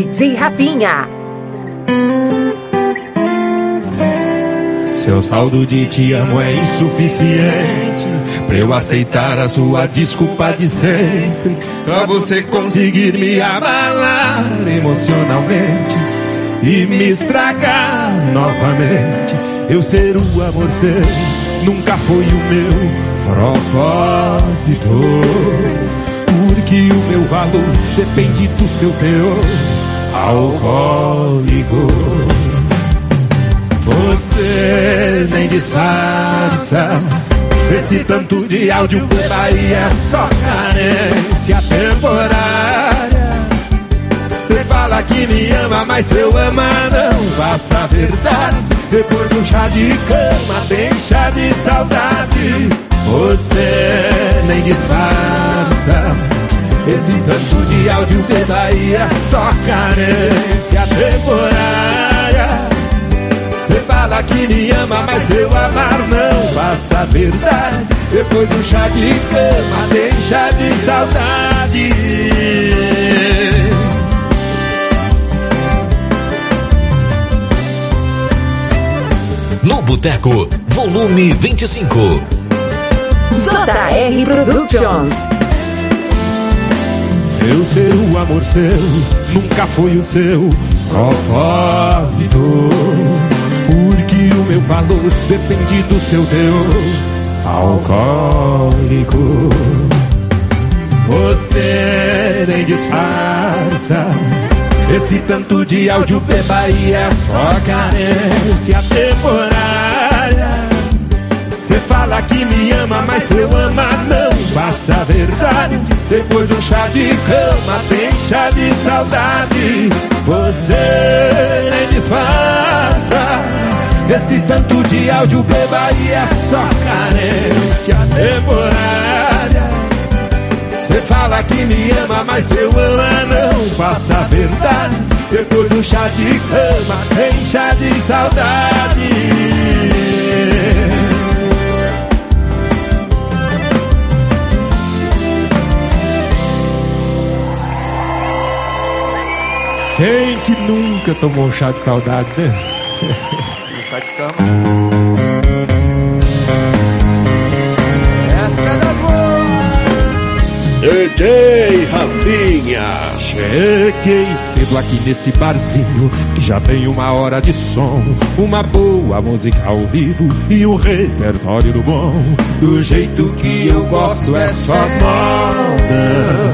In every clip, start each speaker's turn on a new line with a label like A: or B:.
A: DJ Rafinha.
B: Seu saldo de te amo é insuficiente pra eu aceitar a sua desculpa de sempre, pra você conseguir me abalar emocionalmente e me estragar novamente. Eu ser o amor seu nunca foi o meu propósito, porque o meu valor depende do seu teor alcoólico. Você nem disfarça esse tanto de áudio por aí, é só carência temporária. Você fala que me ama, mas seu ama não passa a verdade. Depois do chá de cama tem chá de saudade. Você nem disfarça esse tanto de áudio por aí, é só carência temporária. Você fala que me ama, mas seu amar não passa a verdade. Depois do chá de cama tem chá de saudade.
C: No Boteco, volume 25.
A: JR Productions.
B: Eu ser o amor seu nunca foi o seu propósito, porque o meu valor depende do seu teor alcoólico. Você nem disfarça esse tanto de áudio beba e é só carência temporária. Você fala que me ama, mas seu ama não passa a verdade. Depois do chá de cama tem chá de saudade. Você nem disfarça esse tanto de áudio beba e é só carência temporária. Você fala que me ama, mas seu ama não passa a verdade. Depois do chá de cama tem chá de saudade. Quem que nunca tomou um chá de saudade, né?
D: Chá de cama. Essa é da boa.
E: DJ Rafinha.
B: Cheguei cedo aqui nesse barzinho, que já tem 1 hora de som, uma boa música ao vivo e um repertório do bom. Do jeito que eu gosto é só moda.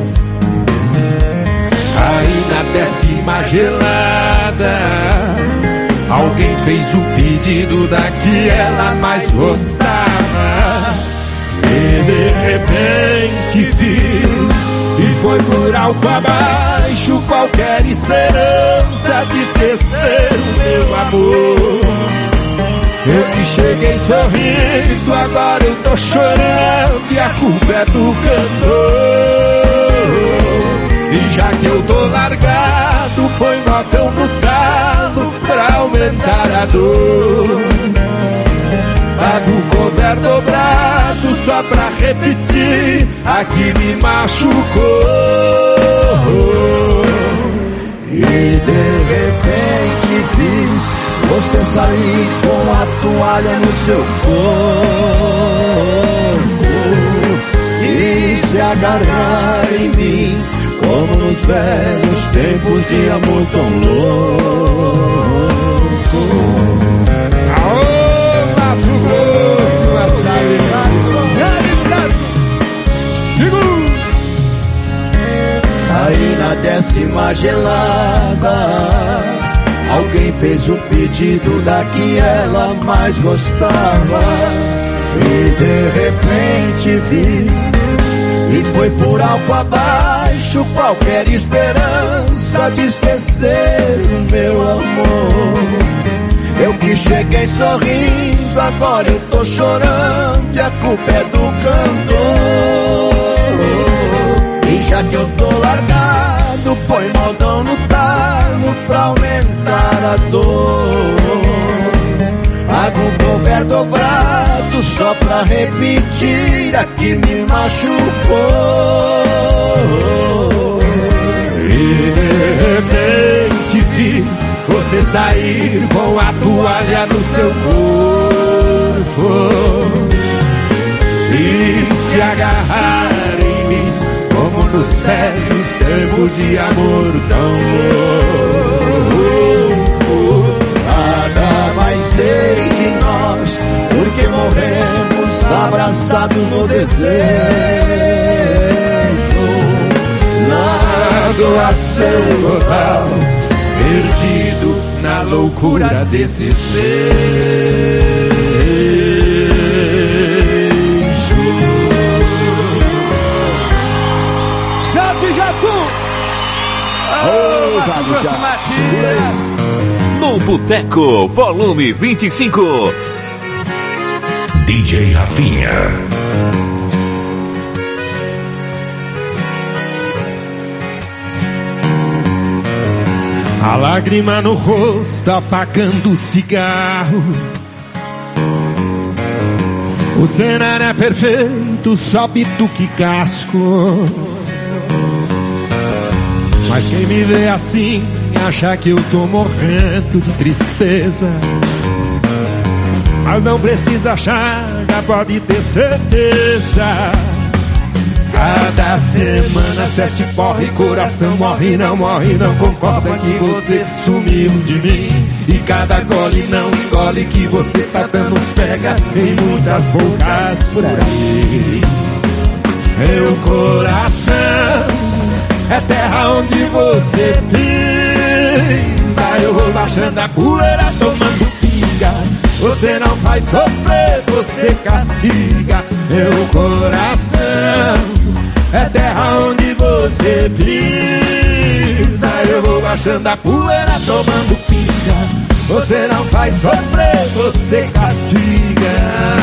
B: Aí na 10ª gelada, alguém fez o pedido da que ela mais gostava. E de repente vi, e foi por álcool abaixo qualquer esperança de esquecer o meu amor. Eu que cheguei sorrindo, agora eu tô chorando e a culpa é do cantor. E já que eu tô largado, põe botão no talo pra aumentar a dor. Pago o cover dobrado só pra repetir a que me machucou.
F: E de repente vi você sair com a toalha no seu corpo e se agarrar em mim, como nos velhos tempos de amor tão louco.
B: Aô, Mato Grosso, Machado, segura!
F: Aí na 10ª gelada, alguém fez o pedido da que ela mais gostava. E de repente vi, e foi por álcool abaixo qualquer esperança de esquecer o meu amor. Eu que cheguei sorrindo, agora eu tô chorando e a culpa é do cantor. E já que eu tô largado, põe modão no talo pra aumentar a dor. Pago um cover dobrado só pra repetir a que me machucou.
B: E de repente você sair com a toalha no seu corpo e se agarrar em mim como nos velhos tempos de amor tão louco.
F: Nada mais sei de nós, porque morremos abraçados no desejo. Na doação total, perdido na loucura desses beijos.
B: Jadson!
C: No Boteco, volume 25. DJ Rafinha.
B: A lágrima no rosto apagando o cigarro. O cenário é perfeito, só bituque e casco. Mas quem me vê assim acha que eu tô morrendo de tristeza. Mas não precisa achar, já pode ter certeza. Cada semana 7 porre, coração morre não conforma que você sumiu de mim. E cada gole não engole que você tá dando uns pega em muitas bocas por aí. Meu coração é terra onde você pisa. Eu vou baixando a poeira, tomando pinga. Você não faz sofrer, você castiga. Meu coração é terra onde você pisa. Eu vou baixando a poeira, tomando pinga. Você não faz sofrer, você castiga.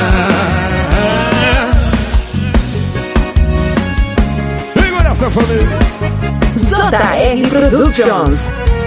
B: Segura essa família.
A: JR Productions.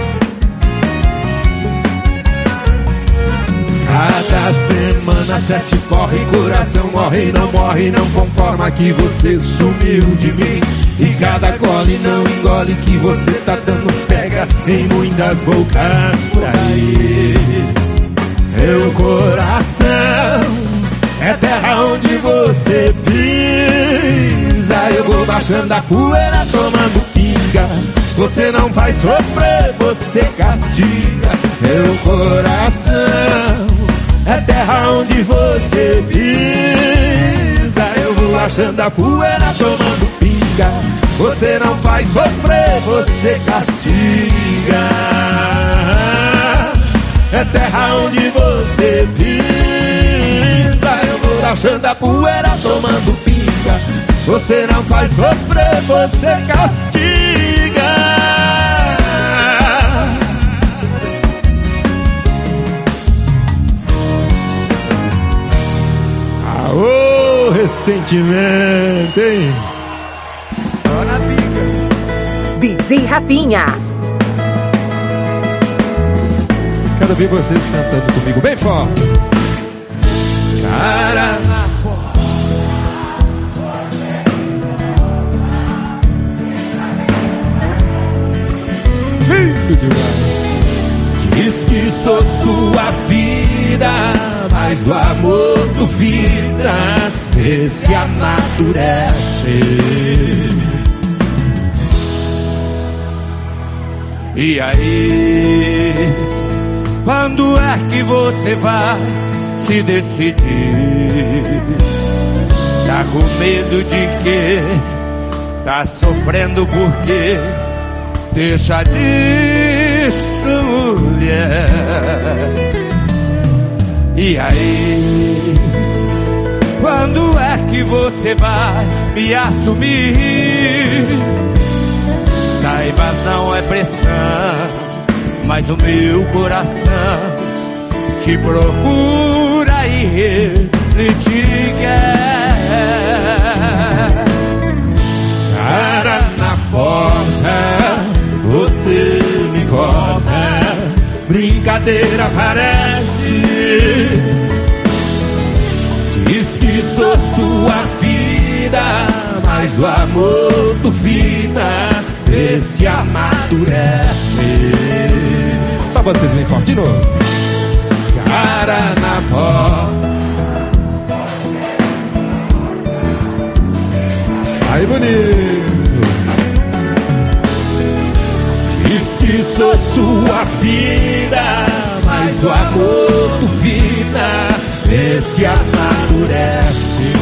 B: Cada semana 7 porre, coração morre não conforma que você sumiu de mim. E cada gole não engole que você tá dando uns pega em muitas bocas por aí. Meu coração é terra onde você pisa. Eu vou baixando a poeira, tomando pinga. Você não faz sofrer, você castiga. Meu coração é terra onde você pisa. Eu vou baixando a poeira, tomando pinga. Você não faz sofrer, você castiga. É terra onde você pisa. Eu vou baixando a poeira, tomando pinga. Você não faz sofrer, você castiga. Aô, ressentimento, hein?
D: Só na pica.
A: DJ Rafinha.
B: Quero ver vocês cantando comigo bem forte. Cara na porta. Lindo demais. Diz que sou sua vida, mas do amor duvida. Vê se amadurece. E aí, quando é que você vai se decidir? Tá com medo de quê? Tá sofrendo por quê? Deixa disso, mulher. E aí, quando é que você vai me assumir? Saiba, não é pressão, mas o meu coração te procura e ele te quer. Cara na porta, você me corta, brincadeira parece. Diz que sou sua vida, mas do amor duvida. Vê se amadurece. Só vocês bem forte de novo. Cara na porta. Aí, bonito. Diz que sou sua vida, mas do amor duvida, vê se amadurece.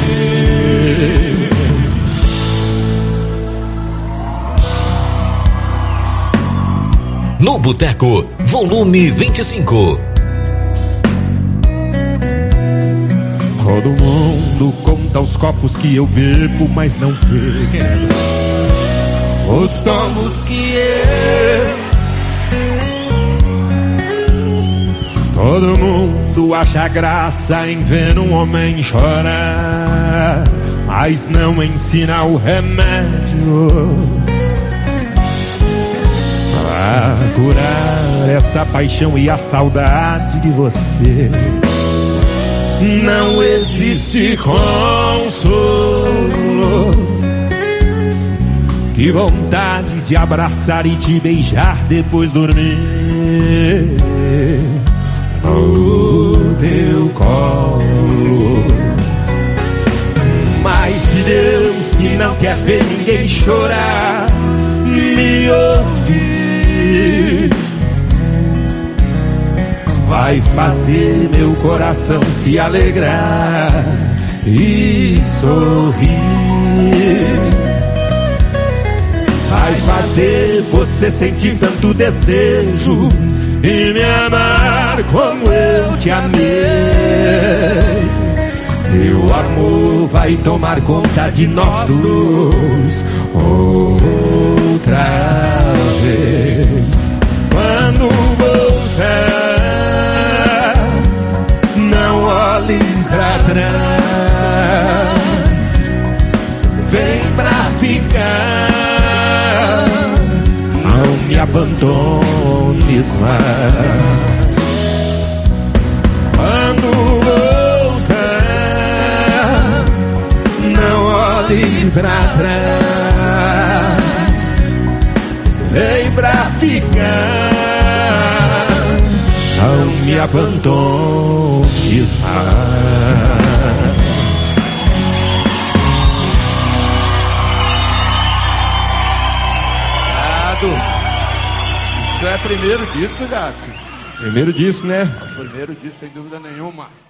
C: No Boteco, volume 25.
B: Todo mundo conta os copos que eu bebo, mas não vê os tomos que eu. Todo mundo acha graça em ver um homem chorar, mas não ensina o remédio pra curar essa paixão e a saudade de você. Não existe consolo, que vontade de abraçar e te beijar depois dormir no teu colo. Mas se Deus, que não quer ver ninguém chorar, me ouvir, vai fazer meu coração se alegrar e sorrir. Vai fazer você sentir tanto desejo e me amar como eu te amei. Meu amor vai tomar conta de nós dois outra vez. Quando voltar, não olhe pra trás, vem pra ficar, não me abandones mais. Quando voltar, não olhe pra trás, vem pra ficar, não me abandones mais.
D: Isso é primeiro disco, Jadson.
B: Primeiro disco, né?
D: Nosso primeiro disco, sem dúvida nenhuma.